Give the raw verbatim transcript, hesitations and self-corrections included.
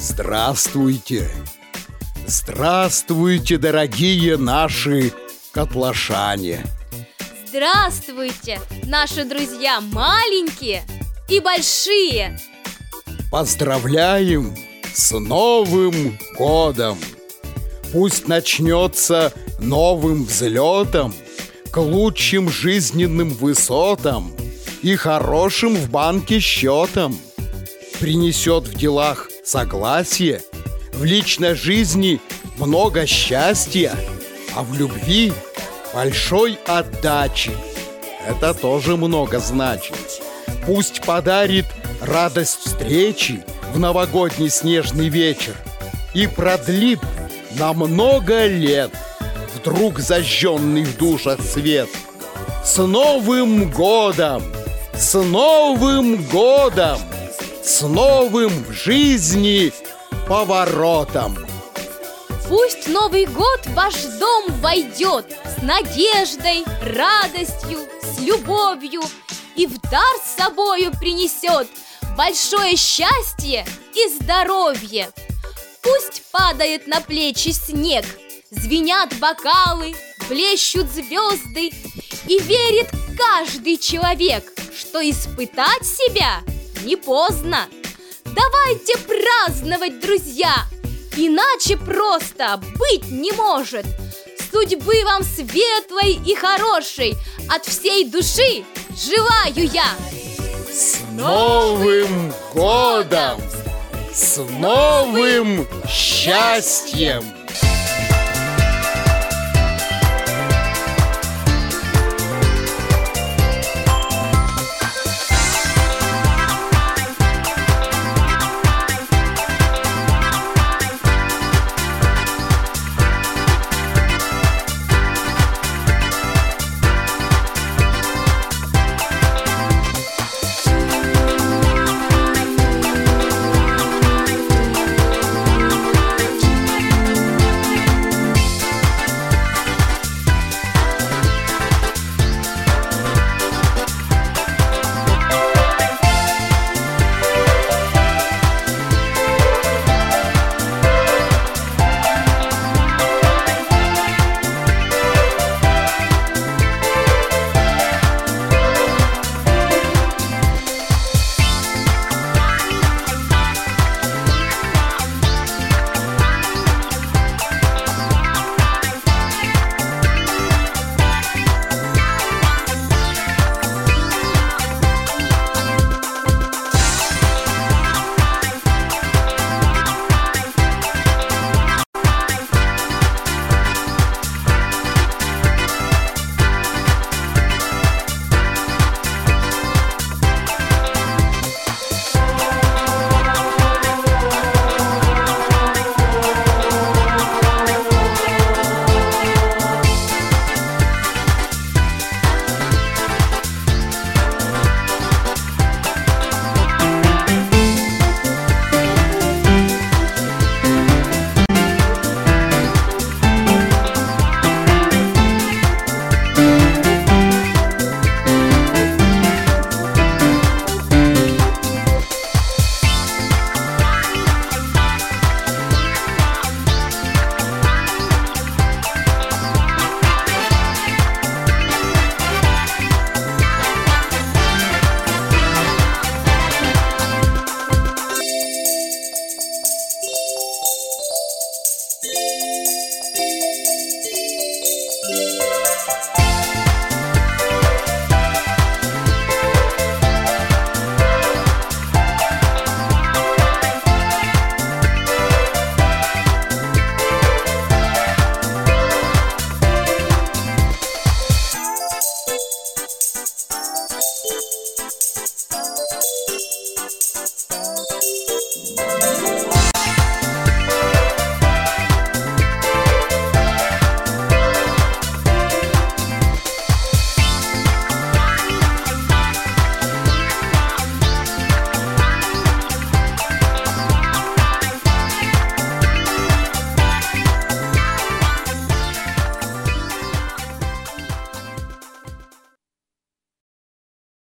Здравствуйте! Здравствуйте, дорогие наши котлашане! Здравствуйте, наши друзья маленькие и большие! Поздравляем с Новым годом! Пусть начнется новым взлетом, к лучшим жизненным высотам и хорошим в банке счетам. Принесет в делах согласие, в личной жизни много счастья, а в любви большой отдачи. Это тоже много значит. Пусть подарит радость встречи в новогодний снежный вечер и продлит на много лет вдруг зажженный в душах свет. С Новым годом! С Новым годом! С новым в жизни поворотом! Пусть Новый год в ваш дом войдет с надеждой, радостью, с любовью и в дар с собою принесет большое счастье и здоровье. Пусть падает на плечи снег, звенят бокалы, блещут звезды, и верит каждый человек, что испытать себя не поздно. Давайте праздновать, друзья, иначе просто быть не может. Судьбы вам светлой и хорошей от всей души желаю я. С Новым годом! С новым счастьем!